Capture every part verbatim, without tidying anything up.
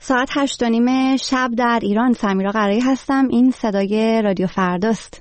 ساعت هشت و نیم شب در ایران. سمیرا قرایی هستم. این صدای رادیو فرداست.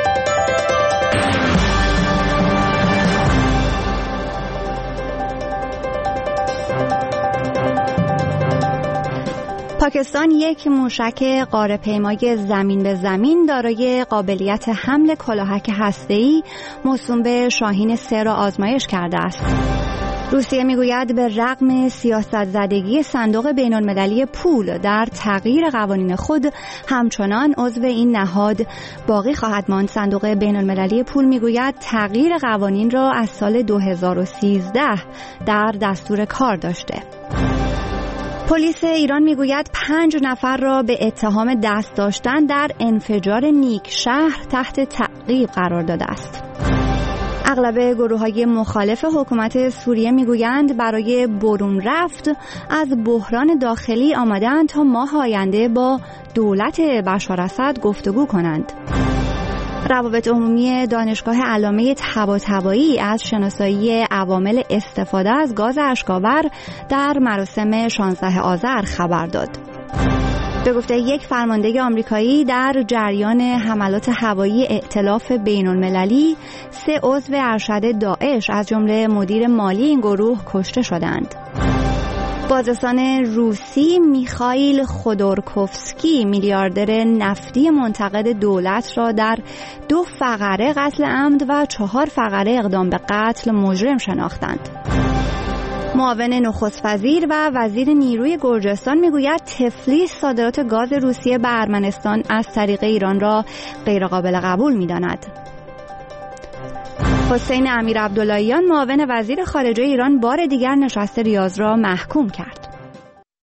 پاکستان یک موشک قاره‌پیمای زمین به زمین دارای قابلیت حمل کلاهک هسته‌ای موسوم به شاهین سه را آزمایش کرده است. روسیه میگوید به رغم سیاست زدگی صندوق بین‌المللی پول در تغییر قوانین خود همچنان عضو این نهاد باقی خواهد ماند. صندوق بین‌المللی پول میگوید تغییر قوانین را از سال دو هزار و سیزده در دستور کار داشته. پلیس ایران میگوید پنج نفر را به اتهام دست داشتن در انفجار نیک شهر تحت تعقیب قرار داده است. اغلب گروه‌های مخالف حکومت سوریه میگویند برای برون رفت از بحران داخلی آمدند تا ماه آینده با دولت بشار اسد گفتگو کنند. روابط عمومی دانشگاه علامه طباطبایی از شناسایی عوامل استفاده از گاز اشک‌آور در مراسم شانزده آذر خبر داد. به گفته یک فرمانده آمریکایی در جریان حملات هوایی ائتلاف بین‌المللی سه عضو ارشد داعش از جمله مدیر مالی این گروه کشته شدند. بازرسان روسی میخائیل خودورکوفسکی میلیاردر نفتی منتقد دولت را در دو فقره قتل عمد و چهار فقره اقدام به قتل مجرم شناختند. معاون نخست وزیر و وزیر نیروی گرجستان میگوید تفلیس صادرات گاز روسیه به ارمنستان از طریق ایران را غیرقابل قبول میداند. حسین امیر عبداللهیان معاون وزیر خارجه ایران بار دیگر نشست ریاض را محکوم کرد.